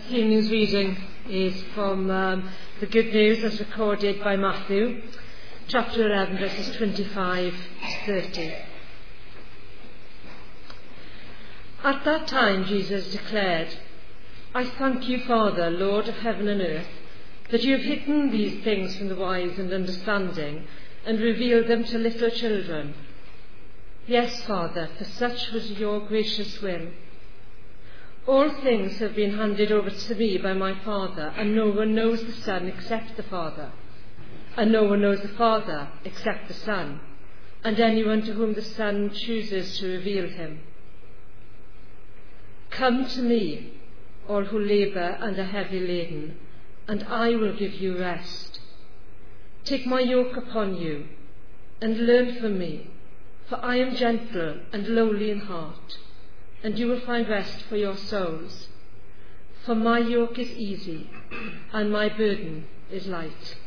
This evening's reading is from the Good News as recorded by Matthew, chapter 11, verses 25 to 30. At that time Jesus declared, "I thank you, Father, Lord of heaven and earth, that you have hidden these things from the wise and understanding and revealed them to little children. Yes, Father, for such was your gracious will. All things have been handed over to me by my Father, and no one knows the Son except the Father, and no one knows the Father except the Son, and anyone to whom the Son chooses to reveal him. Come to me, all who labour and are heavy laden, and I will give you rest. Take my yoke upon you, and learn from me, for I am gentle and lowly in heart, and you will find rest for your souls. For my yoke is easy, and my burden is light."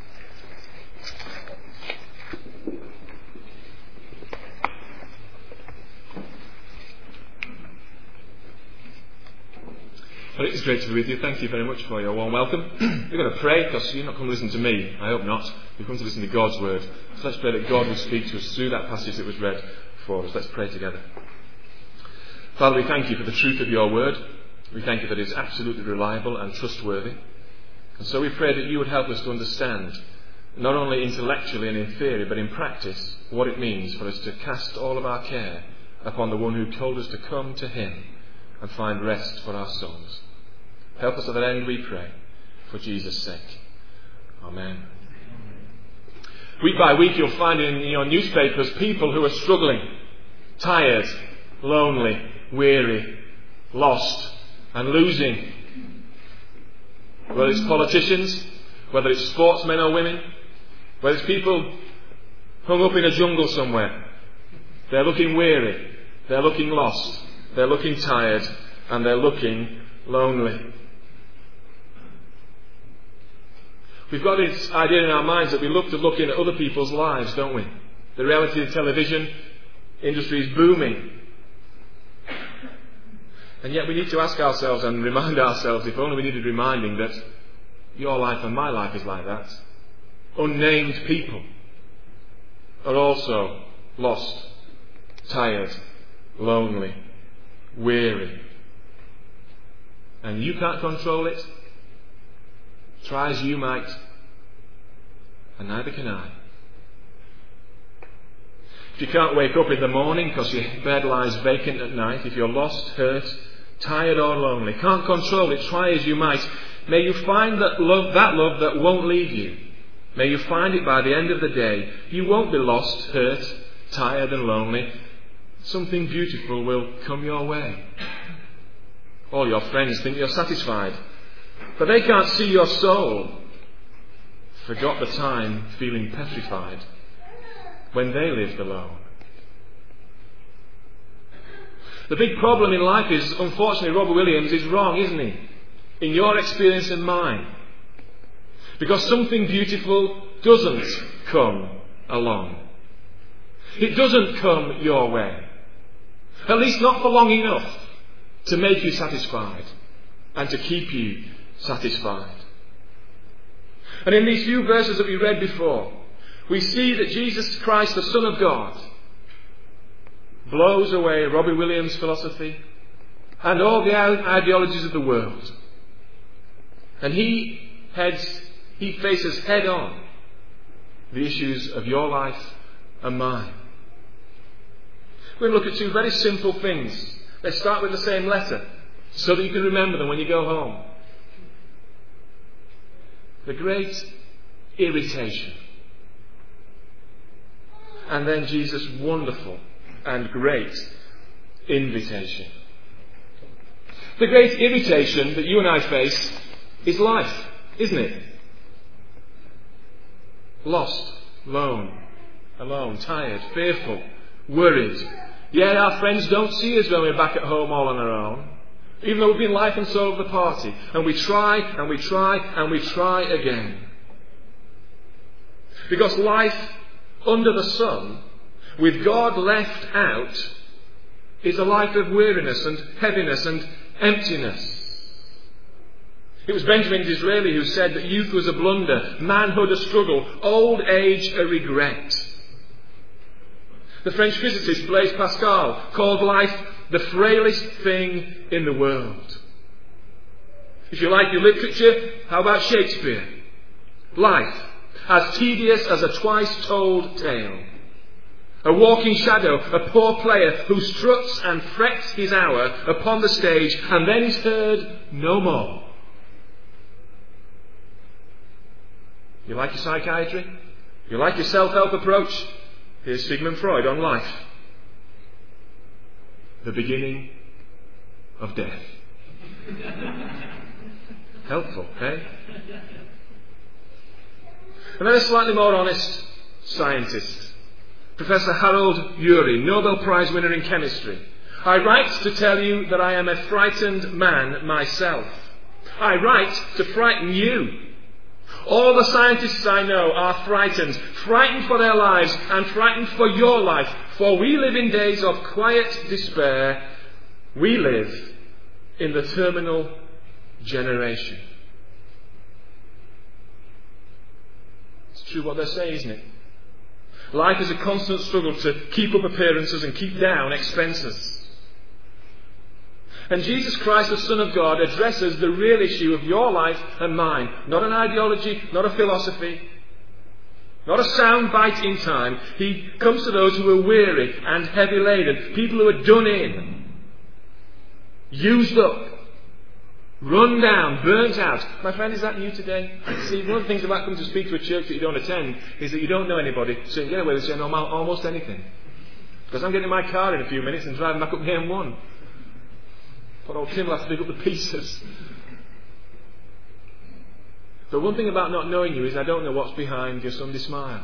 Well, it is great to be with you. Thank you very much for your warm welcome. We're going to pray because you're not come to listen to me. I hope not. You've come to listen to God's word. So let's pray that God will speak to us through that passage that was read for us. Let's pray together. Father, we thank you for the truth of your word. We thank you that it is absolutely reliable and trustworthy. And so we pray that you would help us to understand, not only intellectually and in theory, but in practice, what it means for us to cast all of our care upon the one who told us to come to him and find rest for our souls. Help us at that end, we pray, for Jesus' sake. Amen. Week by week you'll find in your newspapers people who are struggling, tired, lonely, weary, lost and losing. Whether it's politicians, whether it's sportsmen or women, whether it's people hung up in a jungle somewhere, they're looking weary, they're looking lost, they're looking tired, and they're looking lonely. We've got this idea in our minds that we love to look in at other people's lives, don't we? The reality of television industry is booming. And yet we need to ask ourselves and remind ourselves, if only we needed reminding, that your life and my life is like that. Unnamed people are also lost, tired, lonely, weary. And you can't control it. Try as you might, and neither can I. If you can't wake up in the morning because your bed lies vacant at night, if you're lost, hurt, tired or lonely, can't control it, try as you might, may you find that love that won't leave you. May you find it by the end of the day. You won't be lost, hurt, tired and lonely. Something beautiful will come your way. All your friends think you're satisfied, but they can't see your soul. Forgot the time feeling petrified when they lived alone. The big problem in life is, unfortunately, Robert Williams is wrong, isn't he? In your experience and mine. Because something beautiful doesn't come along. It doesn't come your way. At least not for long enough to make you satisfied and to keep you satisfied. And in these few verses that we read before, we see that Jesus Christ, the Son of God, blows away Robbie Williams' philosophy and all the ideologies of the world. And he faces head on the issues of your life and mine. We're going to look at two very simple things. Let's start with the same letter so that you can remember them when you go home. The great irritation. And then Jesus' wonderful and great invitation. The great irritation that you and I face is life, isn't it? Lost, alone, tired, fearful, worried. Yet our friends don't see us when we're back at home all on our own. Even though we've been life and soul of the party. And we try, and we try, and we try again. Because life under the sun, with God left out, is a life of weariness and heaviness and emptiness. It was Benjamin Disraeli who said that youth was a blunder, manhood a struggle, old age a regret. The French physicist Blaise Pascal called life the frailest thing in the world. If you like your literature, how about Shakespeare? Life, as tedious as a twice-told tale. A walking shadow, a poor player who struts and frets his hour upon the stage and then is heard no more. You like your psychiatry? You like your self-help approach? Here's Sigmund Freud on life. The beginning of death. Helpful, eh? And then a slightly more honest scientist, Professor Harold Urey, Nobel Prize winner in chemistry. I write to tell you that I am a frightened man myself. I write to frighten you. All the scientists I know are frightened for their lives and frightened for your life. For we live in days of quiet despair. We live in the terminal generation. It's true what they're saying, isn't it? Life is a constant struggle to keep up appearances and keep down expenses. And Jesus Christ, the Son of God, addresses the real issue of your life and mine. Not an ideology, not a philosophy, not a sound bite in time. He comes to those who are weary and heavy laden, people who are done in, used up, run down, burnt out. My friend, is that you today? See, one of the things about coming to speak to a church that you don't attend is that you don't know anybody, so you get away with saying almost anything. Because I'm getting in my car in a few minutes and driving back up the M1. But old Tim will have to pick up the pieces. But one thing about not knowing you is I don't know what's behind your Sunday smile.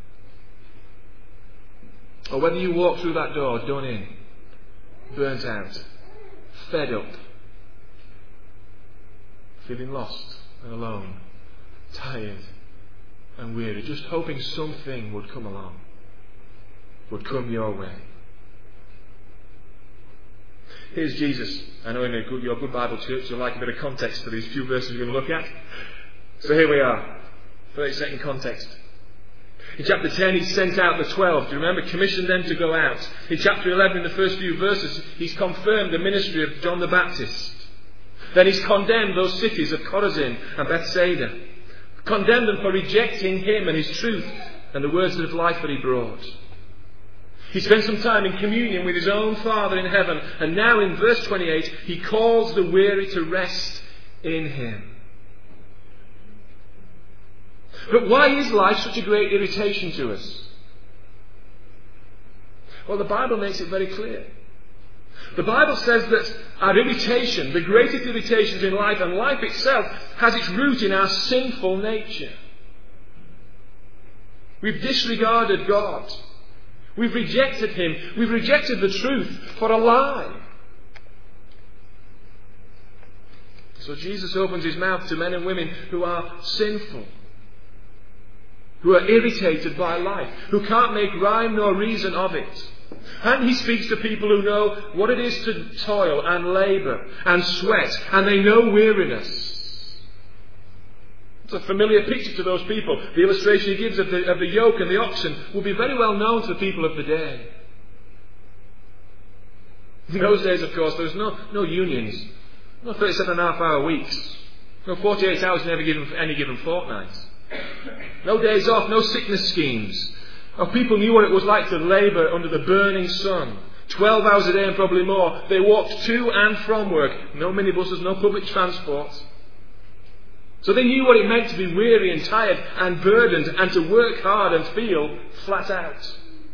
Or whether you walk through that door done in, burnt out, fed up, feeling lost and alone, tired and weary, just hoping something would come along, would come your way. Here's Jesus. I know in your good Bible church you'll like a bit of context for these few verses we're going to look at. So here we are. 30-second context. In chapter 10 he sent out the 12. Do you remember? Commissioned them to go out. In chapter 11, in the first few verses, he's confirmed the ministry of John the Baptist. Then he's condemned those cities of Chorazin and Bethsaida. Condemned them for rejecting him and his truth and the words of life that he brought. He spent some time in communion with his own Father in heaven, and now in verse 28 he calls the weary to rest in him. But why is life such a great irritation to us? Well, the Bible makes it very clear. The Bible says that our irritation, the greatest irritations in life and life itself, has its root in our sinful nature. We've disregarded God. We've rejected him. We've rejected the truth for a lie. So Jesus opens his mouth to men and women who are sinful, who are irritated by life, who can't make rhyme nor reason of it. And he speaks to people who know what it is to toil and labour and sweat, and they know weariness. It's a familiar picture to those people. The illustration he gives of the yoke and the oxen will be very well known to the people of the day. In those days, of course, there was no unions, no 37.5-hour weeks, no 48 hours in any given fortnight, no days off, no sickness schemes. People knew what it was like to labour under the burning sun. 12 hours a day and probably more. They walked to and from work. No minibuses, no public transport. So they knew what it meant to be weary and tired and burdened and to work hard and feel flat out.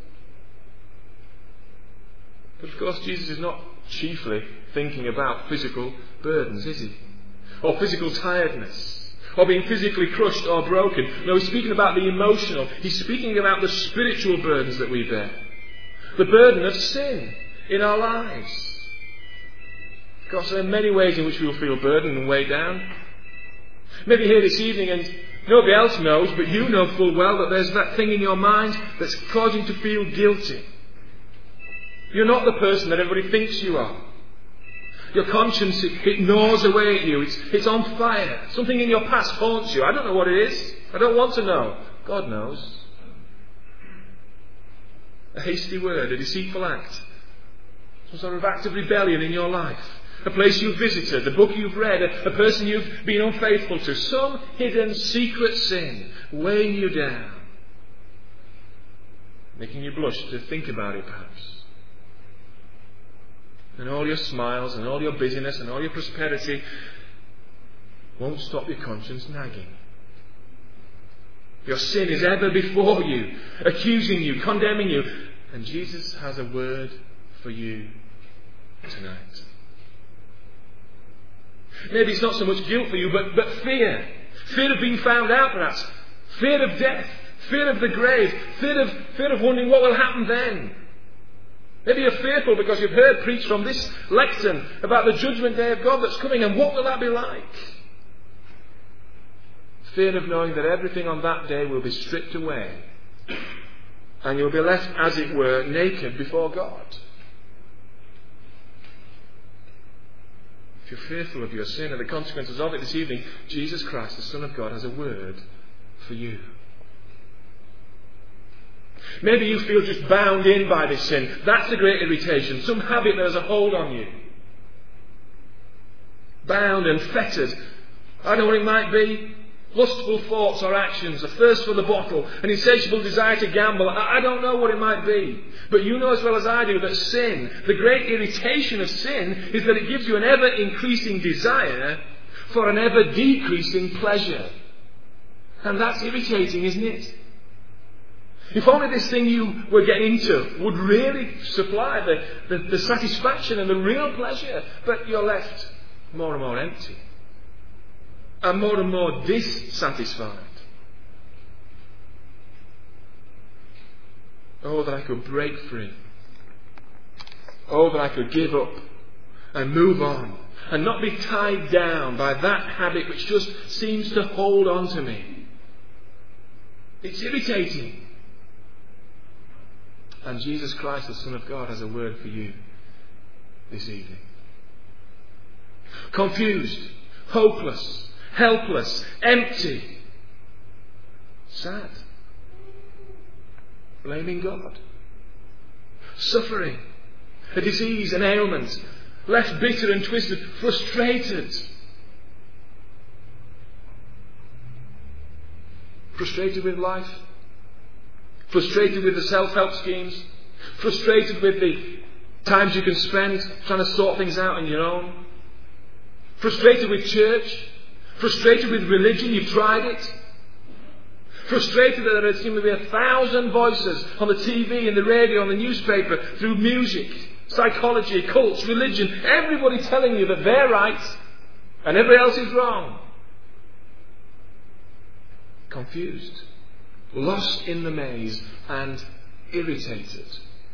But of course Jesus is not chiefly thinking about physical burdens, is he? Or physical tiredness. Or being physically crushed or broken. No, he's speaking about the emotional. He's speaking about the spiritual burdens that we bear. The burden of sin in our lives. Of course, there are many ways in which we will feel burdened and weighed down. Maybe here this evening and nobody else knows, but you know full well that there's that thing in your mind that's causing you to feel guilty. You're not the person that everybody thinks you are. Your conscience, it gnaws away at you. It's on fire. Something in your past haunts you. I don't know what it is. I don't want to know. God knows. A hasty word, a deceitful act, some sort of act of rebellion in your life, a place you've visited, a book you've read, a person you've been unfaithful to, some hidden secret sin weighing you down, making you blush to think about it perhaps. And all your smiles and all your busyness and all your prosperity won't stop your conscience nagging. Your sin is ever before you, accusing you, condemning you. And Jesus has a word for you tonight. Maybe it's not so much guilt for you, but fear. Fear of being found out perhaps. Fear of death. Fear of the grave. Fear of wondering what will happen then. Maybe you're fearful because you've heard preached from this lectern about the judgment day of God that's coming, and what will that be like? Fear of knowing that everything on that day will be stripped away and you'll be left, as it were, naked before God. If you're fearful of your sin and the consequences of it this evening, Jesus Christ, the Son of God, has a word for you. Maybe you feel just bound in by this sin. That's a great irritation. Some habit that has a hold on you. Bound and fettered. I know what it might be. Lustful thoughts or actions, a thirst for the bottle, an insatiable desire to gamble. I don't know what it might be. But you know as well as I do that sin, the great irritation of sin, is that it gives you an ever-increasing desire for an ever-decreasing pleasure. And that's irritating, isn't it? If only this thing you were getting into would really supply the satisfaction and the real pleasure, but you're left more and more empty. And more dissatisfied. Oh, that I could break free. Oh, that I could give up and move on and not be tied down by that habit which just seems to hold on to me. It's irritating. And Jesus Christ, the Son of God, has a word for you this evening. Confused, hopeless, helpless, empty, sad, blaming God, suffering, a disease, an ailment, left bitter and twisted, frustrated. Frustrated with life, frustrated with the self-help schemes, frustrated with the times you can spend trying to sort things out on your own, frustrated with church, frustrated with religion, you've tried it. Frustrated that there seem to be 1,000 voices on the TV, in the radio, on the newspaper, through music, psychology, cults, religion, everybody telling you that they're right and everybody else is wrong. Confused, lost in the maze and irritated.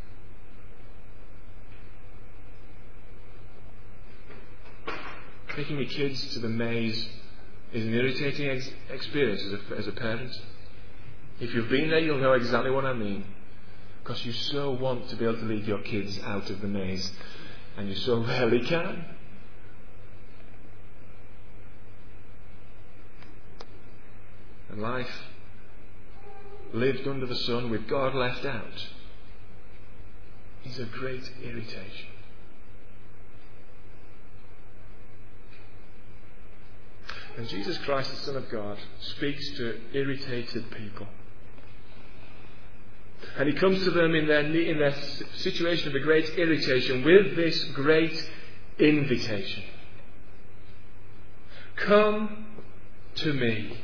Taking your kids to the maze is an irritating experience as a parent. If you've been there, you'll know exactly what I mean. Because you so want to be able to lead your kids out of the maze, and you so rarely can. And life lived under the sun with God left out is a great irritation. And Jesus Christ, the Son of God, speaks to irritated people. And he comes to them in their situation of a great irritation with this great invitation. Come to me.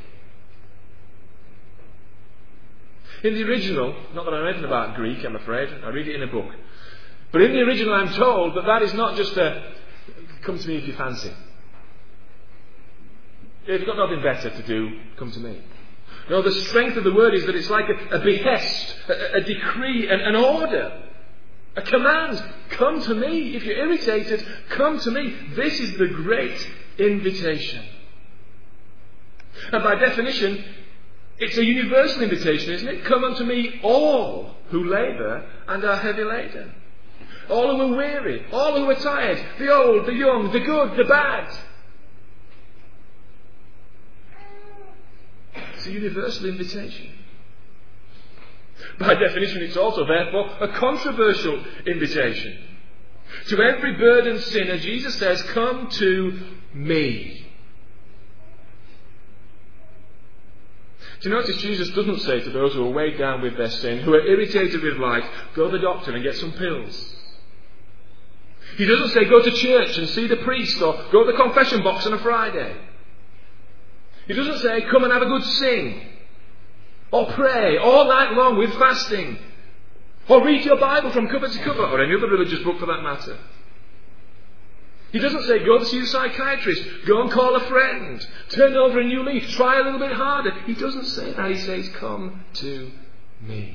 In the original, not that I know anything about Greek, I'm afraid, I read it in a book. But in the original I'm told that is not just a come to me if you fancy. If you've got nothing better to do, come to me. No, the strength of the word is that it's like a behest, a decree, an order, a command. Come to me. If you're irritated, come to me. This is the great invitation. And by definition, it's a universal invitation, isn't it? Come unto me all who labour and are heavy laden. All who are weary, all who are tired, the old, the young, the good, the bad. It's a universal invitation. By definition, it's also, therefore, a controversial invitation. To every burdened sinner, Jesus says, come to me. Do you notice Jesus doesn't say to those who are weighed down with their sin, who are irritated with life, go to the doctor and get some pills. He doesn't say go to church and see the priest or go to the confession box on a Friday. He doesn't say come and have a good sing or pray all night long with fasting or read your Bible from cover to cover or any other religious book for that matter. He doesn't say go to see a psychiatrist, go and call a friend, turn over a new leaf, try a little bit harder. He doesn't say that. He says come to me.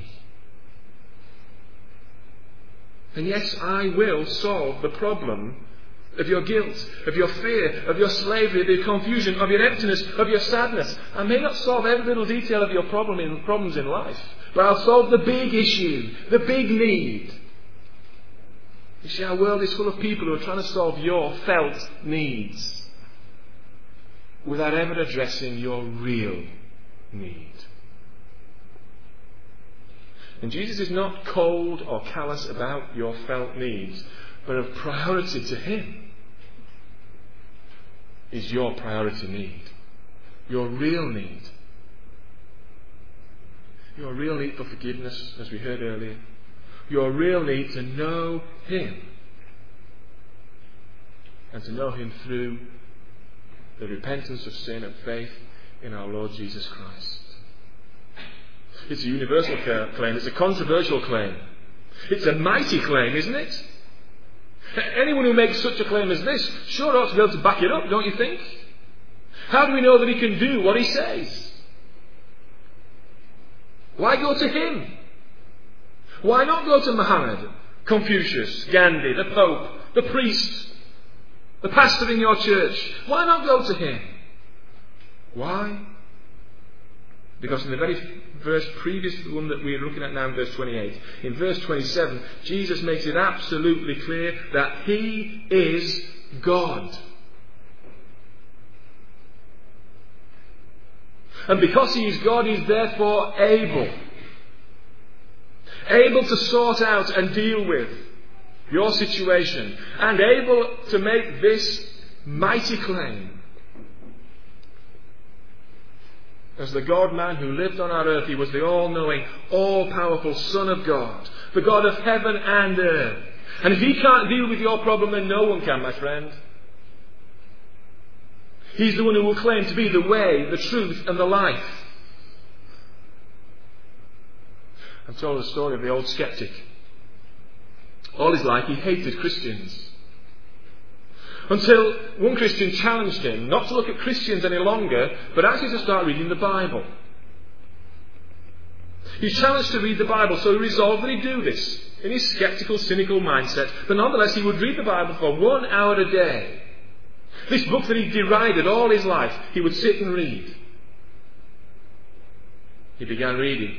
And yes, I will solve the problem of your guilt, of your fear, of your slavery, of your confusion, of your emptiness, of your sadness. I may not solve every little detail of your problems in life, but I'll solve the big issue, the big need. You see, our world is full of people who are trying to solve your felt needs without ever addressing your real need. And Jesus is not cold or callous about your felt needs, but of priority to Him is your priority need. Your real need. Your real need for forgiveness, as we heard earlier. Your real need to know Him. And to know Him through the repentance of sin and faith in our Lord Jesus Christ. It's a universal claim. It's a controversial claim. It's a mighty claim, isn't it? Anyone who makes such a claim as this sure ought to be able to back it up, don't you think? How do we know that he can do what he says? Why go to him? Why not go to Muhammad, Confucius, Gandhi, the Pope, the priest, the pastor in your church? Why not go to him? Why? Because in the very verse previous to the one that we're looking at now in verse 28, in verse 27, Jesus makes it absolutely clear that He is God. And because He is God, He is therefore able to sort out and deal with your situation, and able to make this mighty claim. As the God-man who lived on our earth, He was the all-knowing, all-powerful Son of God, the God of heaven and earth. And if He can't deal with your problem, then no one can, my friend. He's the one who will claim to be the way, the truth, and the life. I'm told the story of the old skeptic. All his life he hated Christians. Until one Christian challenged him not to look at Christians any longer, but actually to start reading the Bible. He challenged to read the Bible, so he resolved that he'd do this in his sceptical, cynical mindset. But nonetheless, he would read the Bible for 1 hour a day. This book that he derided all his life, he would sit and read. He began reading.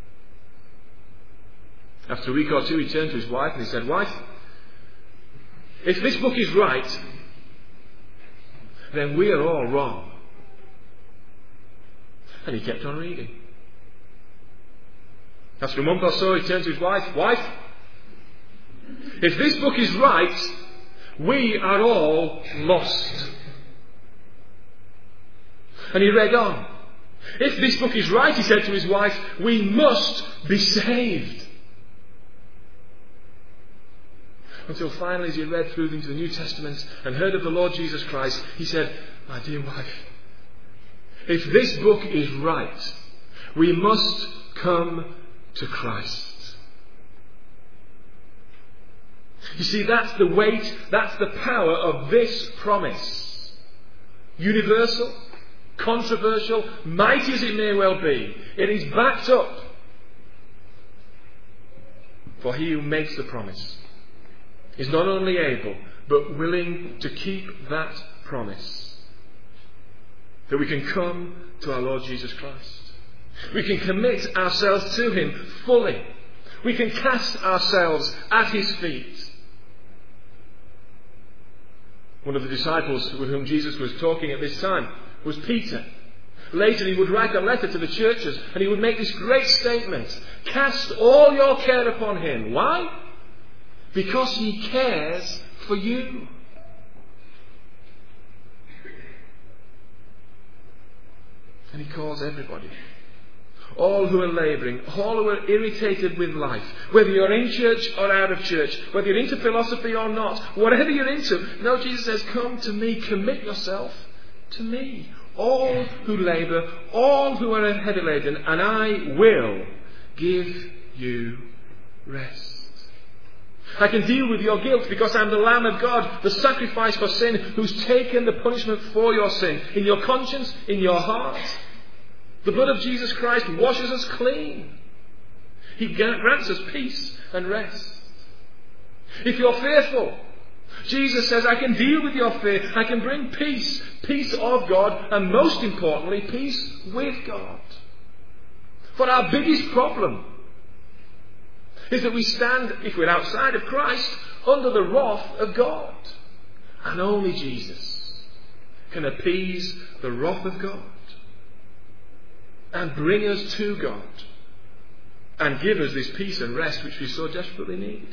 After a week or two, he turned to his wife and he said, "Wife, if this book is right, then we are all wrong." And he kept on reading. After a month or so, he turned to his wife, "Wife, if this book is right, we are all lost." And he read on. "If this book is right," he said to his wife, "we must be saved." Until finally, as he read through into the New Testament and heard of the Lord Jesus Christ, he said, "My dear wife, if this book is right, we must come to Christ." You see, that's the weight, that's the power of this promise. Universal, controversial, mighty as it may well be, it is backed up. For he who makes the promise is not only able, but willing to keep that promise. That we can come to our Lord Jesus Christ. We can commit ourselves to Him fully. We can cast ourselves at his feet. One of the disciples with whom Jesus was talking at this time was Peter. Later he would write a letter to the churches and he would make this great statement: cast all your care upon him. Why? Because he cares for you. And he calls everybody. All who are labouring, all who are irritated with life, whether you're in church or out of church, whether you're into philosophy or not, whatever you're into. No, Jesus says, come to me, commit yourself to me. All who labour, all who are heavy laden, and I will give you rest. I can deal with your guilt because I'm the Lamb of God, the sacrifice for sin, who's taken the punishment for your sin, in your conscience, in your heart. The blood of Jesus Christ washes us clean. He grants us peace and rest. If you're fearful, Jesus says, I can deal with your fear. I can bring peace. Peace of God, and most importantly, peace with God. For our biggest problem is that we stand, if we're outside of Christ, under the wrath of God. And only Jesus can appease the wrath of God and bring us to God and give us this peace and rest which we so desperately need.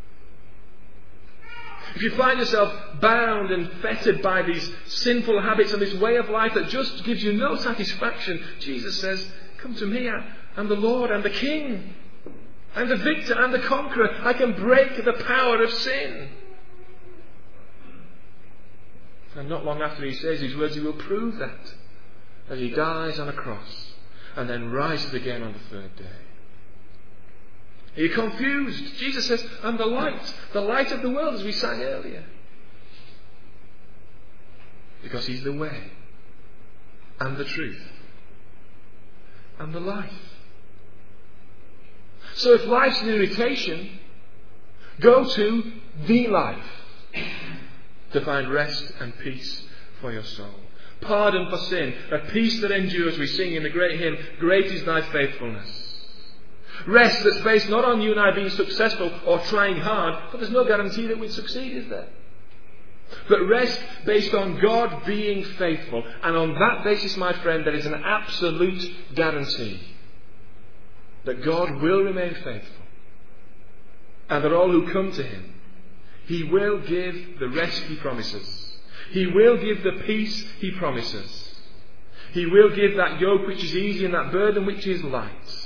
If you find yourself bound and fettered by these sinful habits and this way of life that just gives you no satisfaction, Jesus says, come to me, I'm the Lord, I'm the King, I'm the victor, I'm the conqueror, I can break the power of sin. And not long after he says these words, he will prove that, as he dies on a cross and then rises again on the third day. Are you confused? Jesus says, I'm the light of the world, as we sang earlier. Because he's the way, and the truth, and the life. So if life's an irritation, go to the life to find rest and peace for your soul. Pardon for sin, a peace that endures. We sing in the great hymn, Great is thy faithfulness. Rest that's based not on you and I being successful or trying hard, but there's no guarantee that we'd succeed, is there? But rest based on God being faithful. And on that basis, my friend, there is an absolute guarantee that God will remain faithful. And that all who come to him, he will give the rest he promises. He will give the peace he promises. He will give that yoke which is easy and that burden which is light.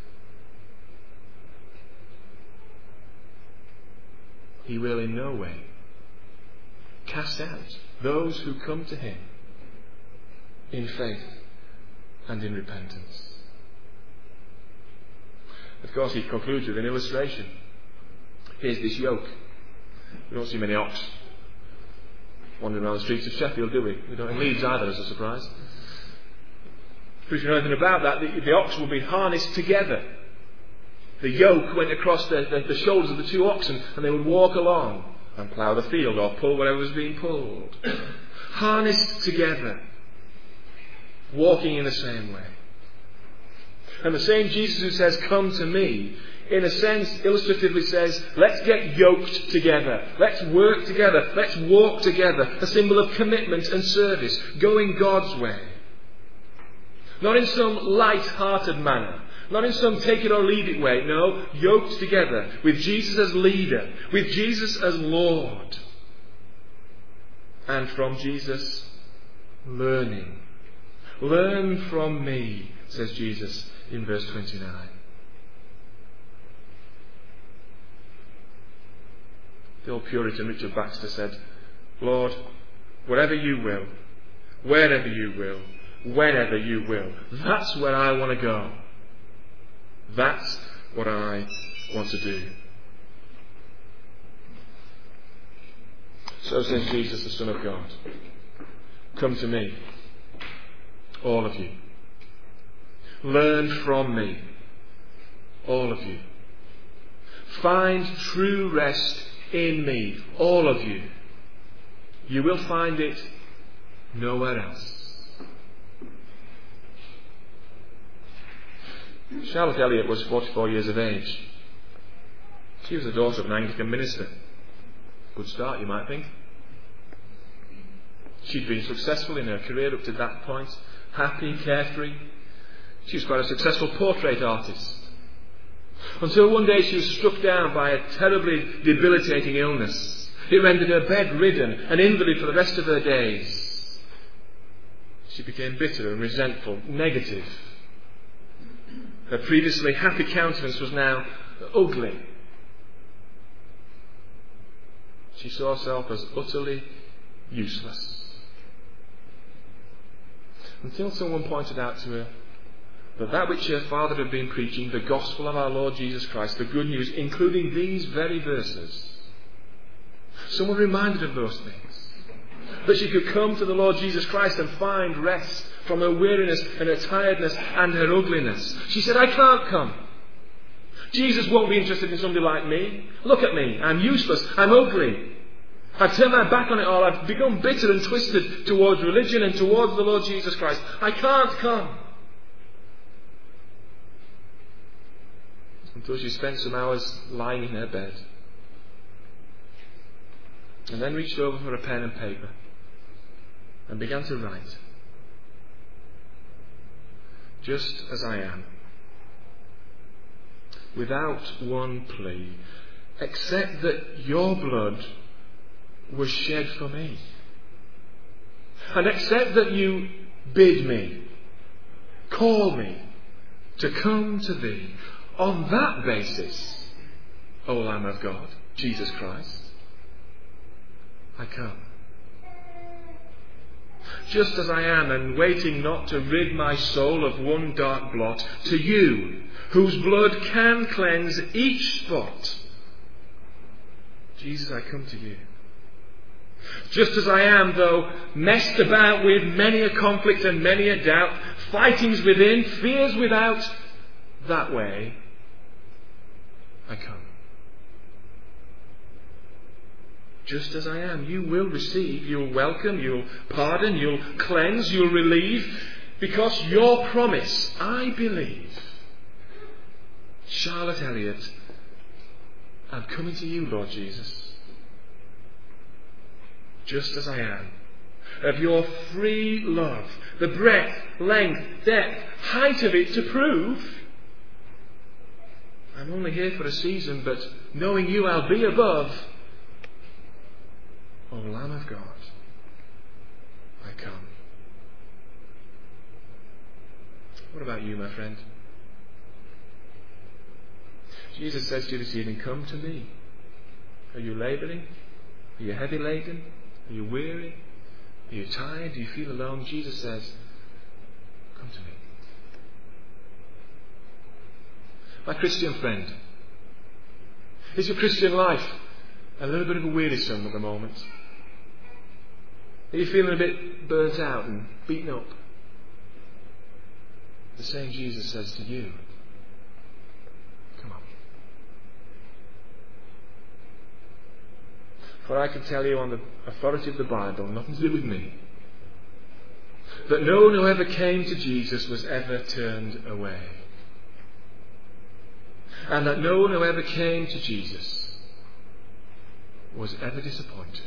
He will in no way cast out those who come to him in faith and in repentance. Of course, he concludes with an illustration. Here's this yoke. We don't see many ox wandering around the streets of Sheffield, do we? We don't in Leeds either, as a surprise. If you know anything about that, the ox will be harnessed together. The yoke went across the shoulders of the two oxen, and they would walk along and plough the field or pull whatever was being pulled. Harnessed together, walking in the same way. And the same Jesus who says, come to me, in a sense, illustratively says, let's get yoked together. Let's work together. Let's walk together. A symbol of commitment and service, going God's way. Not in some light-hearted manner. Not in some take it or leave it way. No, yoked together with Jesus as leader, with Jesus as Lord. And from Jesus, learning. Learn from me, says Jesus in verse 29. The old Puritan Richard Baxter said, Lord, whatever you will, wherever you will, whenever you will, that's where I want to go. That's what I want to do. So says Jesus, the Son of God. Come to me, all of you. Learn from me, all of you. Find true rest in me, all of you. You will find it nowhere else. Charlotte Elliott was 44 years of age She was the daughter of an Anglican minister. Good start, you might think. She'd been successful in her career up to that point, happy, carefree. She was quite a successful portrait artist. Until one day she was struck down by a terribly debilitating illness. It rendered her bedridden, an invalid for the rest of her days. She became bitter and resentful, negative. Her previously happy countenance was now ugly. She saw herself as utterly useless. Until someone pointed out to her that which her father had been preaching, the gospel of our Lord Jesus Christ, the good news, including these very verses, someone reminded her of those things. That she could come to the Lord Jesus Christ and find rest from her weariness and her tiredness and her ugliness. She said, I can't come. Jesus won't be interested in somebody like me. Look at me. I'm useless. I'm ugly. I've turned my back on it all. I've become bitter and twisted towards religion and towards the Lord Jesus Christ. I can't come. Until she spent some hours lying in her bed. And then reached over for a pen and paper and began to write. Just as I am, without one plea, except that your blood was shed for me, and except that you bid me, call me to come to thee. On that basis, O Lamb of God, Jesus Christ, I come. Just as I am, and waiting not to rid my soul of one dark blot, to you, whose blood can cleanse each spot, Jesus, I come to you. Just as I am, though messed about with many a conflict and many a doubt, fightings within, fears without, that way I come. Just as I am, you will receive, you'll welcome, you'll pardon, you'll cleanse, you'll relieve, because your promise, I believe. Charlotte Elliott, I'm coming to you, Lord Jesus. Just as I am, of your free love, the breadth, length, depth, height of it to prove. I'm only here for a season, but knowing you, I'll be above. O Lamb of God, I come. What about you, my friend? Jesus says to you this evening, come to me. Are you labouring? Are you heavy laden? Are you weary? Are you tired? Do you feel alone? Jesus says, come to me. My Christian friend, is your Christian life a little bit of a wearisome at the moment? Are you feeling a bit burnt out and beaten up? The same Jesus says to you, come on. For I can tell you on the authority of the Bible, nothing to do with me, that no one who ever came to Jesus was ever turned away. And that no one who ever came to Jesus was ever disappointed.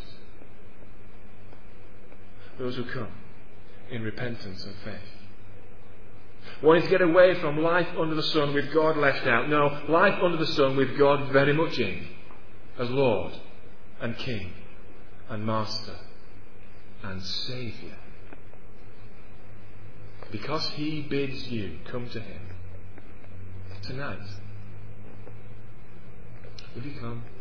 Those who come in repentance and faith, wanting to get away from life under the sun with God left out. No, life under the sun with God very much in, as Lord and King and Master and Saviour. Because He bids you come to Him tonight. Will you come?